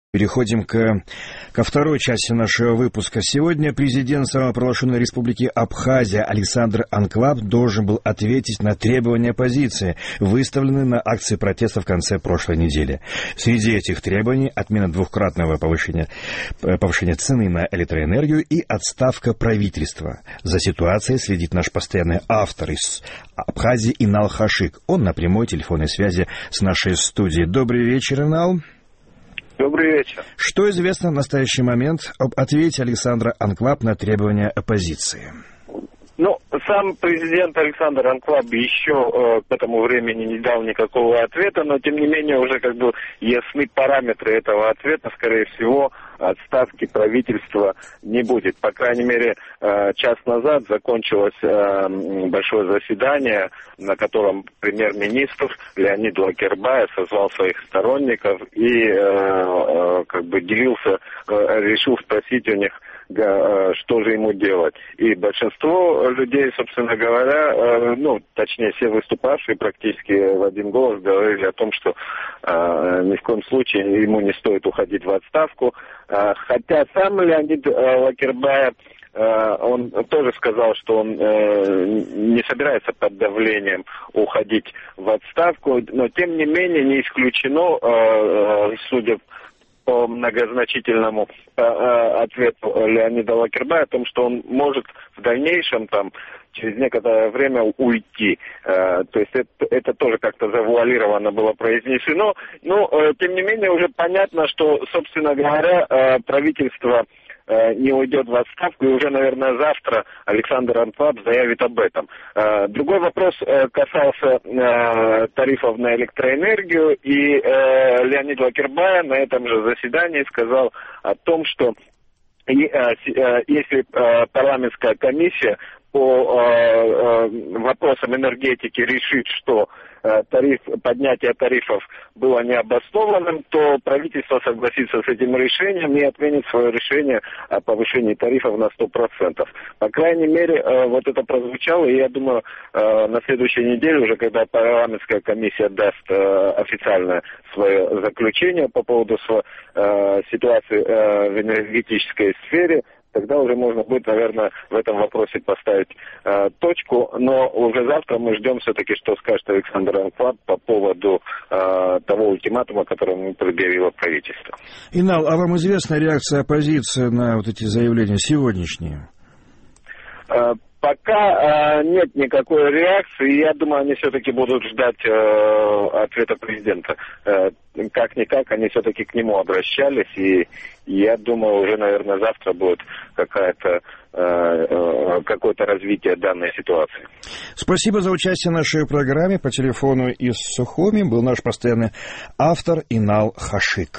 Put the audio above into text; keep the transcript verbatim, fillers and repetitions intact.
Переходим к, ко второй части нашего выпуска. Сегодня президент самопровозглашенной республики Абхазия Александр Анклап должен был ответить на требования оппозиции, выставленные на акции протеста в конце прошлой недели. Среди этих требований отмена двукратного повышения, повышения цены на электроэнергию и отставка правительства. За ситуацией следит наш постоянный автор из Абхазии Инал Хашик. Он на прямой телефонной связи с нашей студией. Добрый вечер, Инал. Добрый вечер. Что известно в настоящий момент об ответе Александра Анклап на требования оппозиции? Ну, сам президент Александр Анклап еще э, к этому времени не дал никакого ответа, но тем не менее уже как бы ясны параметры этого ответа. Скорее всего, отставки правительства не будет. По крайней мере, э, час назад закончилось э, большое заседание, на котором премьер-министр Леонид Лакербаев созвал своих сторонников и э, э, как бы делился, э, решил спросить у них, что же ему делать. И большинство людей, собственно говоря, ну, точнее, все выступавшие практически в один голос говорили о том, что э, ни в коем случае ему не стоит уходить в отставку. Э, хотя сам Леонид э, Лакербаев, э, он тоже сказал, что он э, не собирается под давлением уходить в отставку, но тем не менее не исключено, э, судя по многозначительному э, ответу Леонида Лакербаева о том, что он может в дальнейшем там через некоторое время уйти. Э, то есть это, это тоже как-то завуалированно было произнесено. Но, э, тем не менее, уже понятно, что, собственно говоря, э, правительство не уйдет в отставку, и уже, наверное, завтра Александр Анклап заявит об этом. Другой вопрос касался тарифов на электроэнергию, и Леонид Лакербаев на этом же заседании сказал о том, что если парламентская комиссия по вопросам энергетики решит, что тариф, поднятие тарифов было необоснованным, то правительство согласится с этим решением и отменит свое решение о повышении тарифов на сто процентов. По крайней мере, вот это прозвучало, и я думаю, на следующей неделе, уже когда парламентская комиссия даст официальное свое заключение по поводу ситуации в энергетической сфере, тогда уже можно будет, наверное, в этом вопросе поставить э, точку. Но уже завтра мы ждем все-таки, что скажет Александр Анклап по поводу э, того ультиматума, который ему предъявило правительство. Инал, а вам известна реакция оппозиции на вот эти заявления сегодняшние? Э, Пока э, нет никакой реакции, я думаю, они все-таки будут ждать э, ответа президента. Э, как-никак, они все-таки к нему обращались, и я думаю, уже, наверное, завтра будет какая-то, э, э, какое-то развитие данной ситуации. Спасибо за участие в нашей программе. По телефону из Сухуми был наш постоянный автор Инал Хашик.